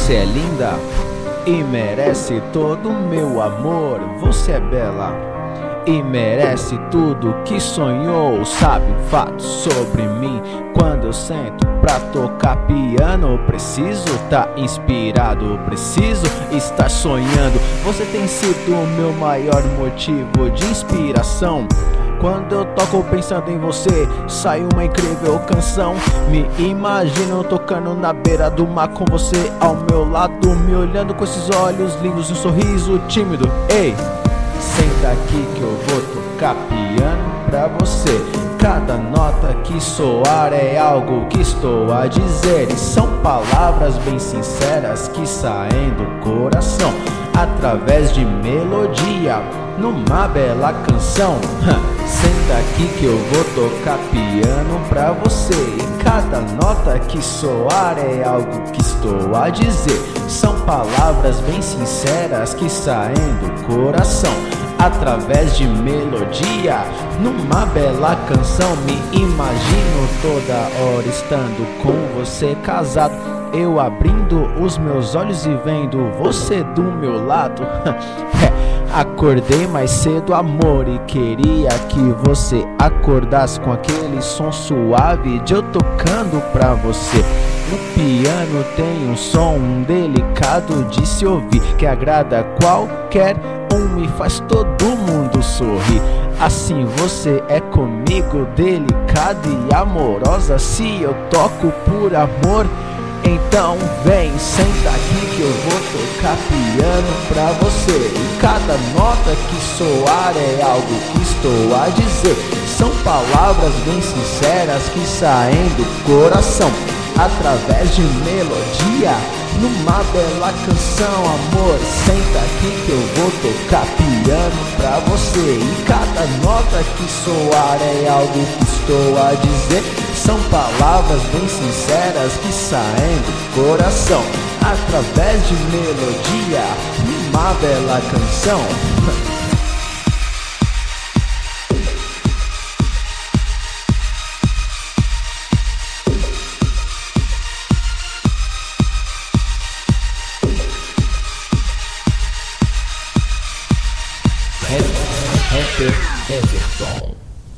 Você é linda e merece todo o meu amor. Você é bela e merece tudo que sonhou. Sabe um fato sobre mim? Quando eu sento pra tocar piano, preciso tá inspirado, preciso estar sonhando. Você tem sido o meu maior motivo de inspiração. Quando eu toco pensando em você, sai uma incrível canção. Me imagino tocando na beira do mar com você ao meu lado, me olhando com esses olhos lindos e um sorriso tímido. Ei, senta aqui que eu vou tocar piano pra você. Cada nota que soar é algo que estou a dizer, e são palavras bem sinceras que saem do coração, através de melodia, numa bela canção. Senta aqui que eu vou tocar piano pra você, e cada nota que soar é algo que estou a dizer, são palavras bem sinceras que saem do coração, através de melodia, numa bela canção. Me imagino toda hora estando com você casado, eu abrindo os meus olhos e vendo você do meu lado. Acordei mais cedo, amor, e queria que você acordasse com aquele som suave de eu tocando pra você. O piano tem um som delicado de se ouvir, que agrada qualquer um e faz todo mundo sorrir. Assim você é comigo, delicada e amorosa. Se eu toco por amor, então vem, senta aqui que eu vou tocar piano pra você, e cada nota que soar é algo que estou a dizer, são palavras bem sinceras que saem do coração, através de melodia, numa bela canção. Amor, senta aqui que eu vou tocar piano pra você, e cada nota que soar é algo que estou a dizer, são palavras bem sinceras que saem do coração, através de melodia, numa bela canção. Rapper Everton.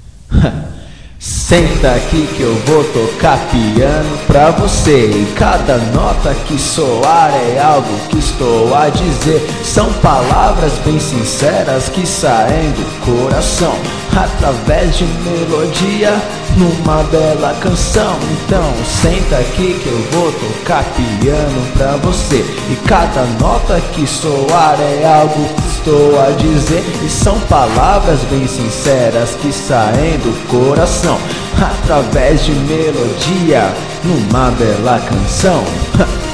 Senta aqui que eu vou tocar piano pra você, e cada nota que soar é algo que estou a dizer, são palavras bem sinceras que saem do coração, através de melodia, numa bela canção. Então senta aqui que eu vou tocar piano pra você, e cada nota que soar é algo que estou a dizer, e são palavras bem sinceras que saem do coração, através de melodia, numa bela canção.